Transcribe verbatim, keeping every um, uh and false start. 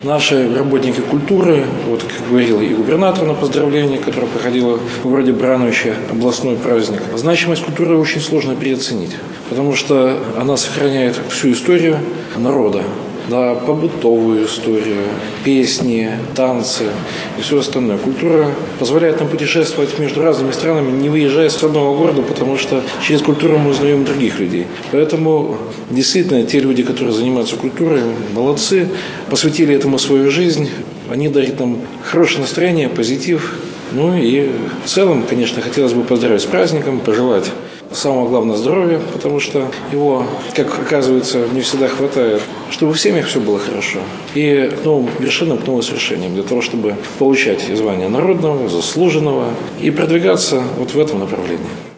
Наши работники культуры, вот как говорил и губернатор на поздравлении, которое проходило в городе Барановиче, областной праздник, значимость культуры очень сложно переоценить, потому что она сохраняет всю историю народа. Да, побытовую историю, песни, танцы и все остальное. Культура позволяет нам путешествовать между разными странами, не выезжая с родного города, потому что через культуру мы узнаем других людей. Поэтому действительно те люди, которые занимаются культурой, молодцы, посвятили этому свою жизнь. Они дарят нам хорошее настроение, позитив. Ну и в целом, конечно, хотелось бы поздравить с праздником, пожелать самого главного здоровья, потому что его, как оказывается, не всегда хватает, чтобы в семьях все было хорошо. И к новым вершинам, к новым свершениям, для того, чтобы получать звание народного, заслуженного и продвигаться вот в этом направлении.